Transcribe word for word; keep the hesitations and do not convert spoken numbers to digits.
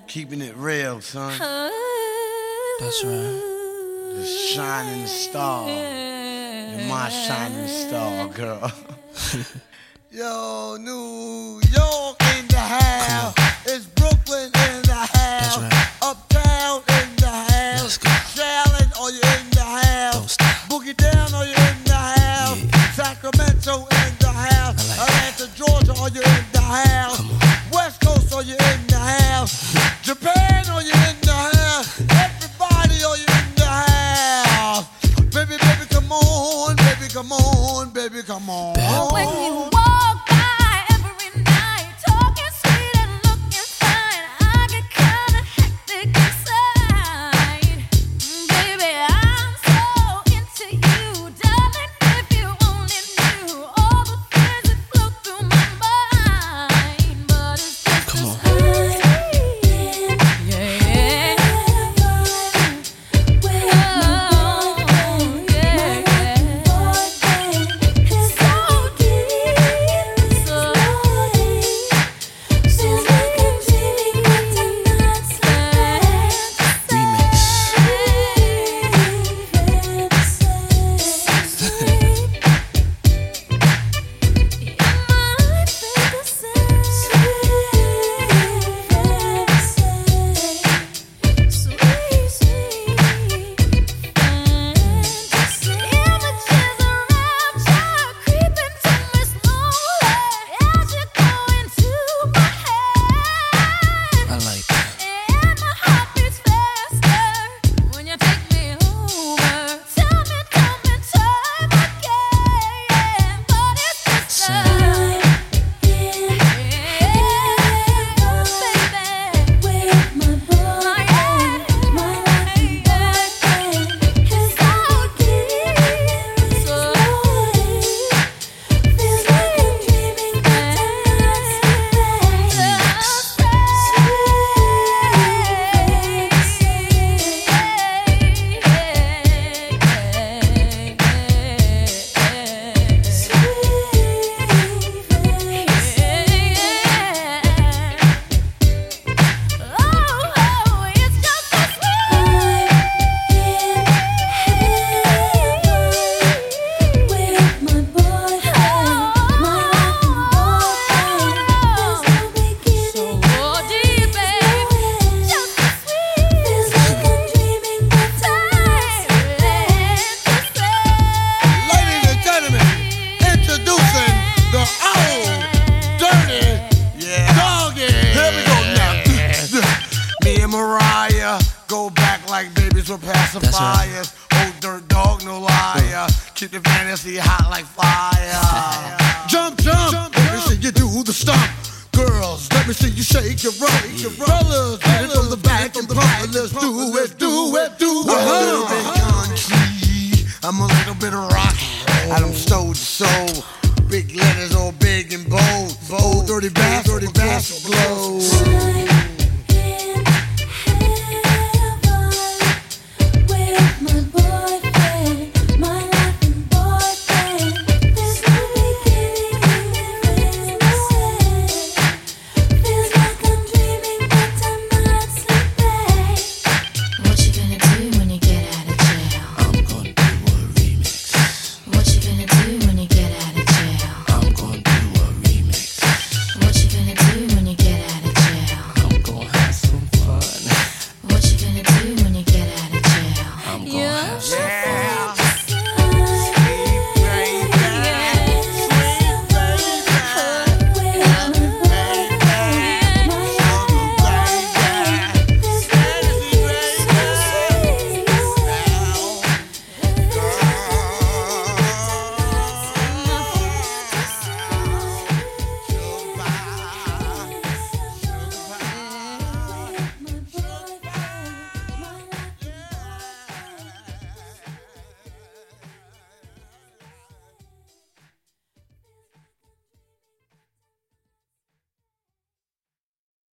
Keeping it real, son. That's right. The shining star. You're my shining star, girl. Yo, New York in the house. It's Brooklyn in the house. That's right. Uptown in the house. Let's go. Charlotte, are you in the house? Don't stop. Boogie down, are you in the house? Yeah. Sacramento in the house. I like Atlanta, Georgia, are you in the house? Come on. West Coast, are you in the house? Japan, are you in the house? Everybody, are you in the house? Baby, baby, come on, baby, come on, baby, come on. Bad When you walk by every night, talking sweet and looking fine, I get kinda hectic inside. Baby, I'm so into you, darling. If you only knew all the things that flow through my mind, but it's just Come a on. sign. Yeah. Mariah, go back like babies with pacifiers. Old dirt dog, no liar. Keep the fantasy hot like fire. Jump, jump, jump, let me see you do the stomp. Girls, let me see you shake your rump. Yeah. Fellas, get it from the back and pump. Let's do it, do it, do it. A little bit country, I'm a little bit of rock. And I'm stole to soul. Big letters all big and bold. Bold, dirty bass, dirty bass glow.